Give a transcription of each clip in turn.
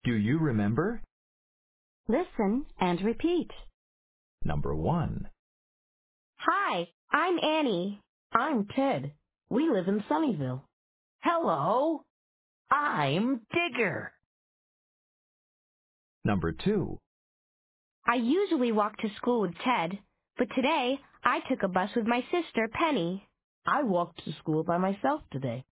Do you remember? Listen and repeat. Number 1. Hi, I'm Annie. I'm Ted. We live in Sunnyvale. Hello, I'm Digger. Number 2. I usually walk to school with Ted, but today I took a bus with my sister, Penny. I walked to school by myself today.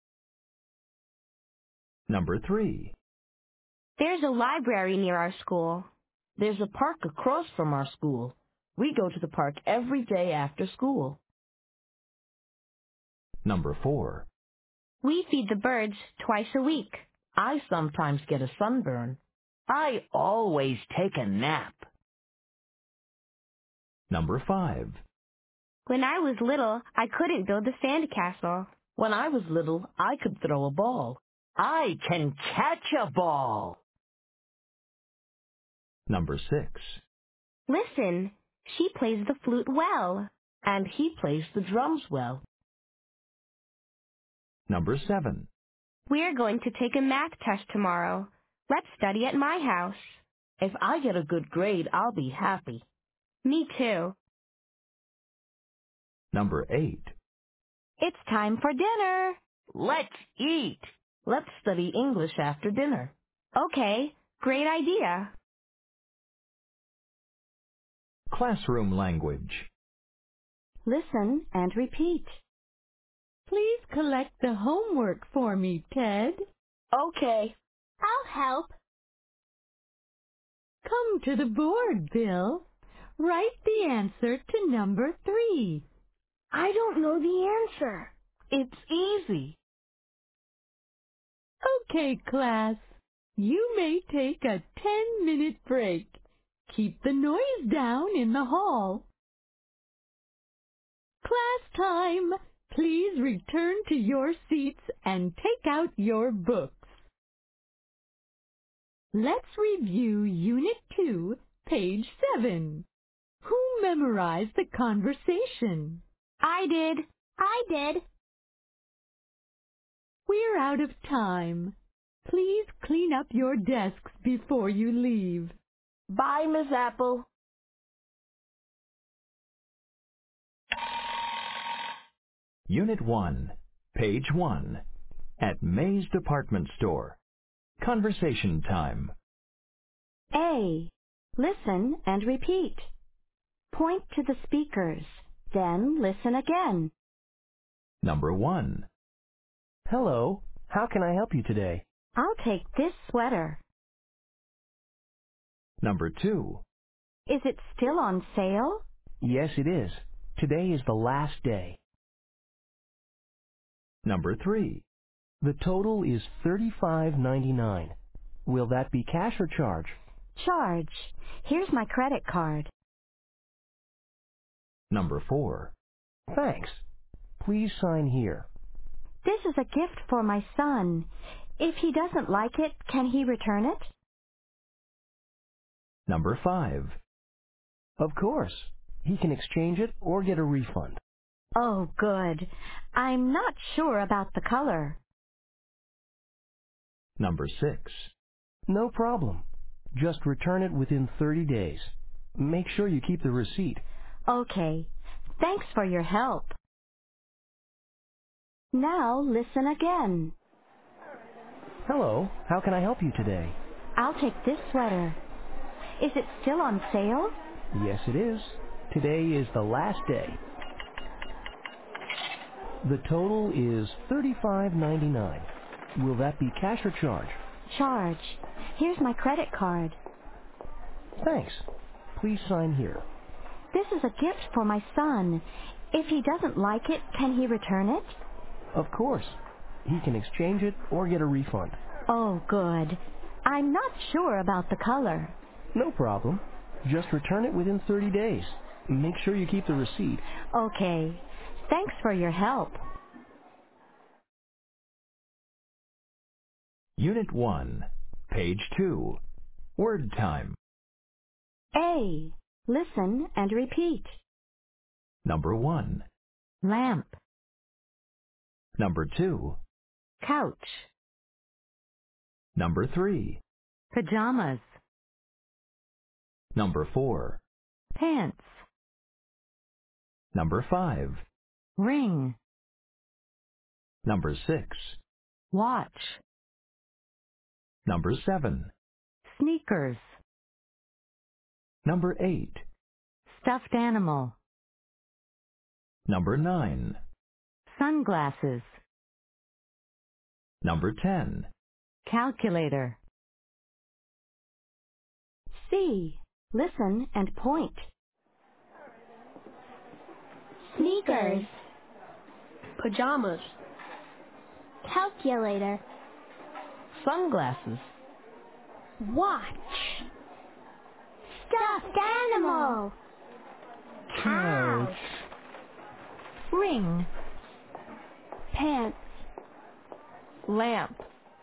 Number 3. There's a library near our school. There's a park across from our school. We go to the park every day after school. Number 4. We feed the birds twice a week. I sometimes get a sunburn. I always take a nap. Number 5. When I was little, I couldn't build a sandcastle. When I was little, I could throw a ball. I can catch a ball. Number 6. Listen, she plays the flute well. And he plays the drums well. Number 7. We're going to take a math test tomorrow. Let's study at my house. If I get a good grade, I'll be happy. Me too. Number 8. It's time for dinner. Let's eat. Let's study English after dinner. Okay, great idea. Classroom language. Listen and repeat. Please collect the homework for me, Ted. Okay. I'll help. Come to the board, Bill. Write the answer to number 3. I don't know the answer. It's easy. Okay, class. You may take a 10-minute break. Keep the noise down in the hall. Class time. Please return to your seats and take out your books. Let's review Unit 2, page 7. Who memorized the conversation? I did. We're out of time. Please clean up your desks before you leave. Bye, Miss Apple. Unit 1, page 1. At May's Department Store. Conversation time. A. Listen and repeat. Point to the speakers, then listen again. Number 1. Hello, how can I help you today? I'll take this sweater. Number 2. Is it still on sale? Yes, it is. Today is the last day. Number 3. The total is $35.99. Will that be cash or charge? Charge. Here's my credit card. Number 4. Thanks. Please sign here. This is a gift for my son. If he doesn't like it, can he return it? Number 5. Of course. He can exchange it or get a refund. Oh, good. I'm not sure about the color. Number 6. No problem. Just return it within 30 days. Make sure you keep the receipt. Okay. Thanks for your help. Now listen again. Hello, how can I help you today? I'll take this sweater. Is it still on sale? Yes, it is. Today is the last day. The total is $35.99. Will that be cash or charge? Charge. Here's my credit card. Thanks. Please sign here. This is a gift for my son. If he doesn't like it, can he return it? Of course. He can exchange it or get a refund. Oh, good. I'm not sure about the color. No problem. Just return it within 30 days. Make sure you keep the receipt. Okay. Thanks for your help. Unit 1, page 2. Word time. A. Listen and repeat. Number 1. Lamp. Number 2. Couch. Number 3. pajamas, Number 4. pants, Number 5. ring, Number 6. watch, Number 7. sneakers, Number 8. stuffed animal, Number 9. sunglasses, Number 10. calculator. C. Listen and point. Sneakers, Pajamas. calculator, Sunglasses. watch, stuffed animal, couch, Ring, pants. Lamp.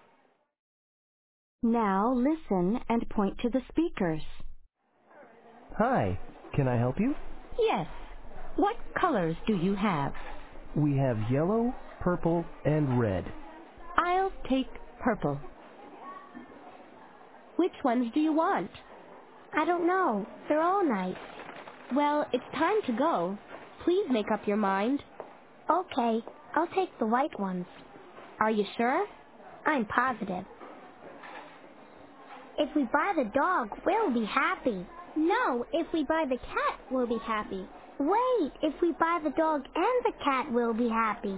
now listen and point to the speakers. Hi, can I help you? Yes. What colors do you have? We have yellow, purple, and red. I'll take purple. Which ones do you want? I don't know. They're all nice. Well, it's time to go. Please make up your mind. Okay, I'll take the white ones. Are you sure? I'm positive. If we buy the dog, we'll be happy. No, if we buy the cat, we'll be happy. Wait, if we buy the dog and the cat, we'll be happy.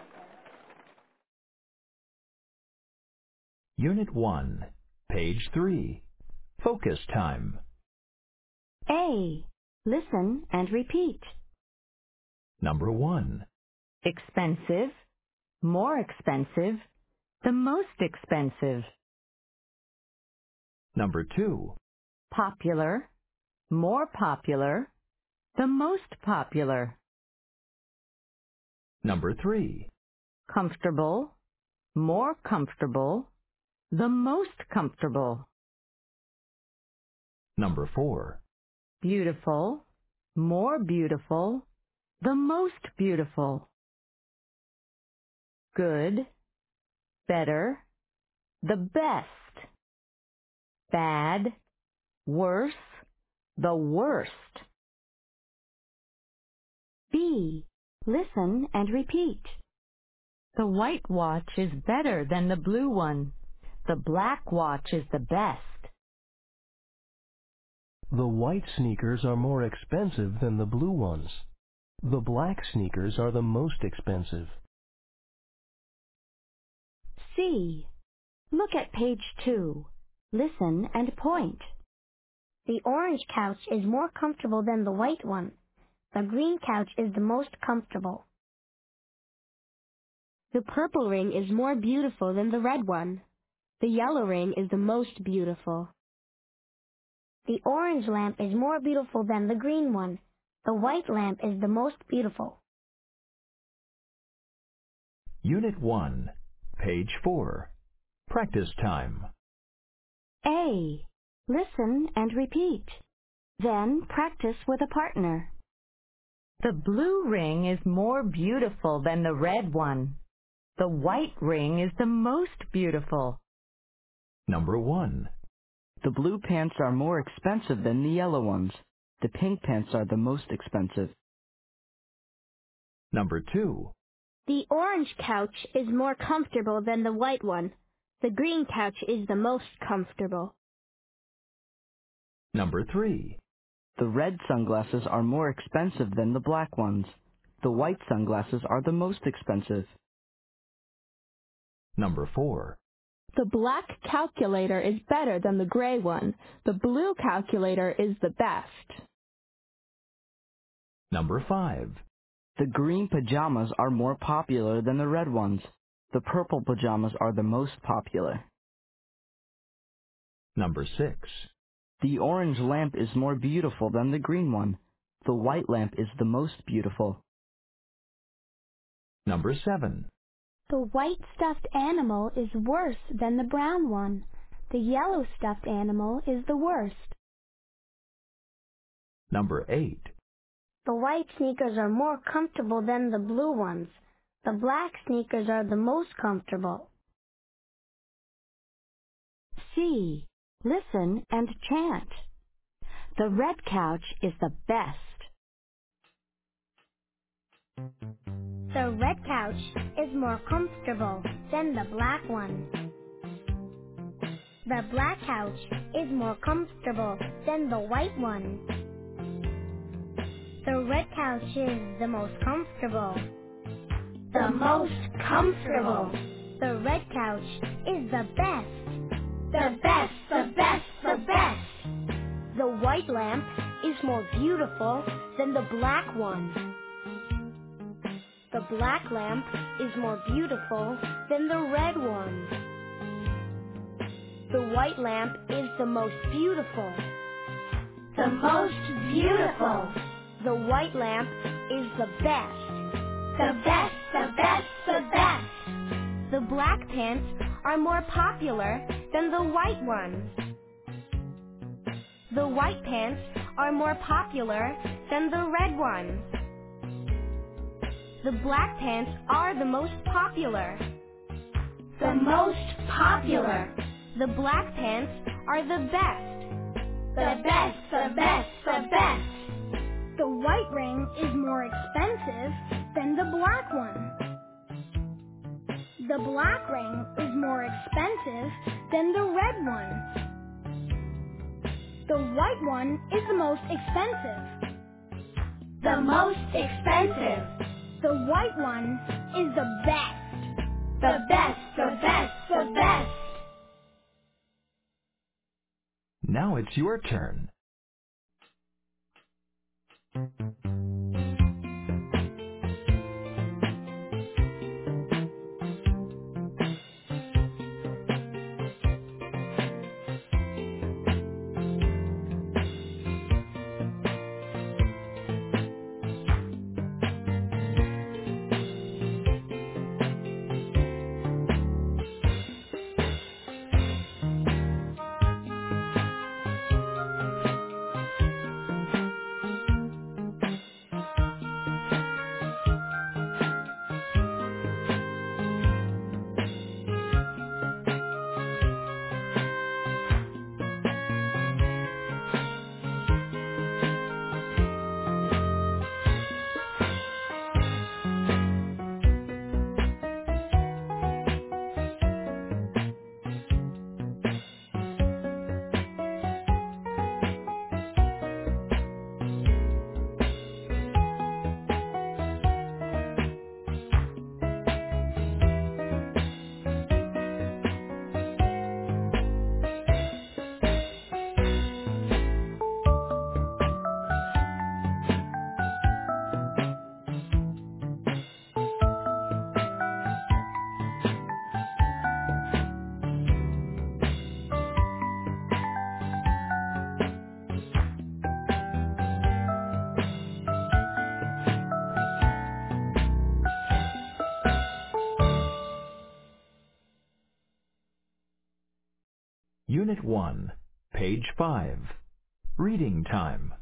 Unit 1. Page 3. Focus time. A. Listen and repeat. Number 1. Expensive, more expensive, the most expensive. Number 2. Popular, more popular, the most popular. Number 3. Comfortable, more comfortable, the most comfortable. Number 4. Beautiful, more beautiful, the most beautiful. Good, better, the best. Bad, worse, the worst. B. Listen and repeat. The white watch is better than the blue one. The black watch is the best. The white sneakers are more expensive than the blue ones. The black sneakers are the most expensive. C. Look at page 2. Listen and point. The orange couch is more comfortable than the white one. The green couch is the most comfortable. The purple ring is more beautiful than the red one. The yellow ring is the most beautiful. The orange lamp is more beautiful than the green one. The white lamp is the most beautiful. Unit 1. Page 4. Practice time. A. Listen and repeat. Then practice with a partner. The blue ring is more beautiful than the red one. The white ring is the most beautiful. Number 1. The blue pants are more expensive than the yellow ones. The pink pants are the most expensive. Number 2. The orange couch is more comfortable than the white one. The green couch is the most comfortable. Number 3. The red sunglasses are more expensive than the black ones. The white sunglasses are the most expensive. Number 4. The black calculator is better than the gray one. The blue calculator is the best. Number 5. The green pajamas are more popular than the red ones. The purple pajamas are the most popular. Number 6. The orange lamp is more beautiful than the green one. The white lamp is the most beautiful. Number 7. The white stuffed animal is worse than the brown one. The yellow stuffed animal is the worst. Number 8. The white sneakers are more comfortable than the blue ones. The black sneakers are the most comfortable. C. Listen and chant. The red couch is the best. The red couch is more comfortable than the black one. The black couch is more comfortable than the white one. The red couch is the most comfortable. The most comfortable. The red couch is the best. The best, the best, the best. The white lamp is more beautiful than the black one. The black lamp is more beautiful than the red one. The white lamp is the most beautiful. The most beautiful. The white lamp is the best. The best, the best, the best. The black pants are more popular than the white ones. The white pants are more popular than the red ones. The black pants are the most popular. The most popular. The black pants are the best. The best, the best, the best. The white ring is more expensive than the black one. The black ring is more expensive than the red one. The white one is the most expensive. The most expensive. The white one is the best. The best, the best, the best. Now it's your turn. Unit 1, page 5. Reading time.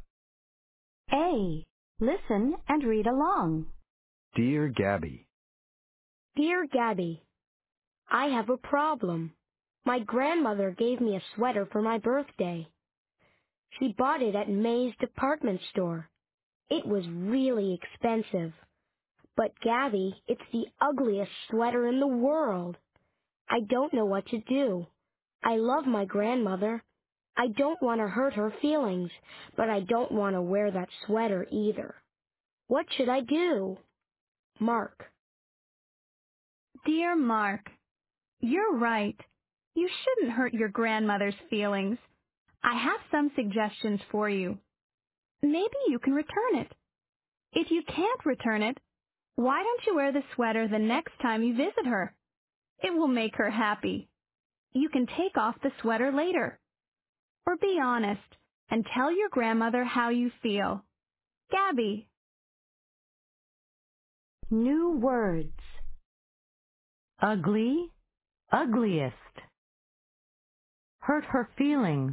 A. Listen and read along. Dear Gabby, Dear Gabby, I have a problem. My grandmother gave me a sweater for my birthday. She bought it at May's department store. It was really expensive. But Gabby, it's the ugliest sweater in the world. I don't know what to do. I love my grandmother. I don't want to hurt her feelings, but I don't want to wear that sweater either. What should I do? Mark. Dear Mark, you're right. You shouldn't hurt your grandmother's feelings. I have some suggestions for you. Maybe you can return it. If you can't return it, why don't you wear the sweater the next time you visit her? It will make her happy. You can take off the sweater later. Or be honest and tell your grandmother how you feel. Gabby. New words. Ugly, ugliest. Hurt her feelings.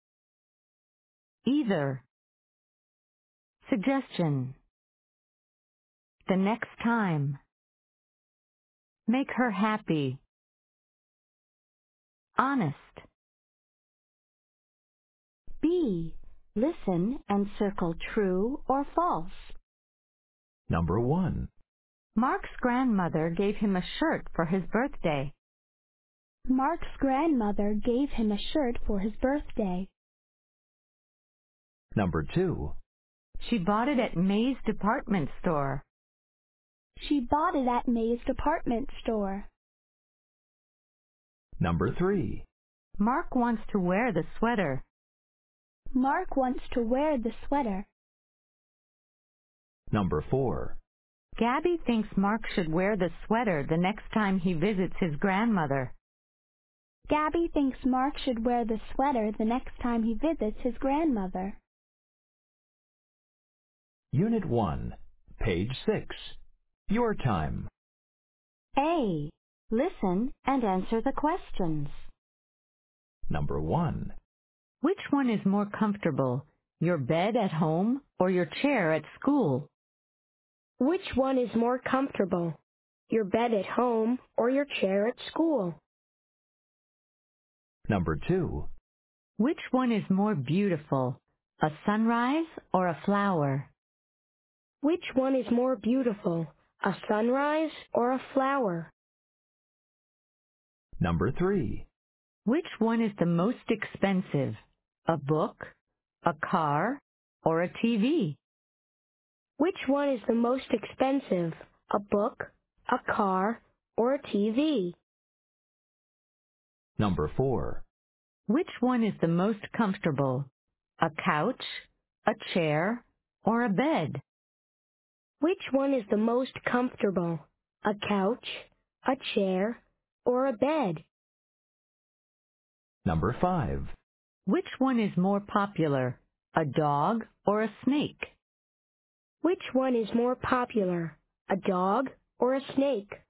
Either. Suggestion. The next time. Make her happy. Honest. B. Listen and circle true or false. Number 1. Mark's grandmother gave him a shirt for his birthday. Mark's grandmother gave him a shirt for his birthday. Number 2. She bought it at May's department store. She bought it at May's department store. Number 3. Mark wants to wear the sweater. Mark wants to wear the sweater. Number 4. Gabby thinks Mark should wear the sweater the next time he visits his grandmother. Gabby thinks Mark should wear the sweater the next time he visits his grandmother. Unit 1, page 6. Your time. A. Listen and answer the questions. Number 1. Which one is more comfortable, your bed at home or your chair at school? Which one is more comfortable, your bed at home or your chair at school? Number 2. Which one is more beautiful, a sunrise or a flower? Which one is more beautiful, a sunrise or a flower? Number 3. Which one is the most expensive, a book, a car, or a TV? Which one is the most expensive, a book, a car, or a TV? Number 4. Which one is the most comfortable, a couch, a chair, or a bed? Which one is the most comfortable, a couch, a chair, or a bed? Number 5. Which one is more popular, a dog or a snake? Which one is more popular, a dog or a snake?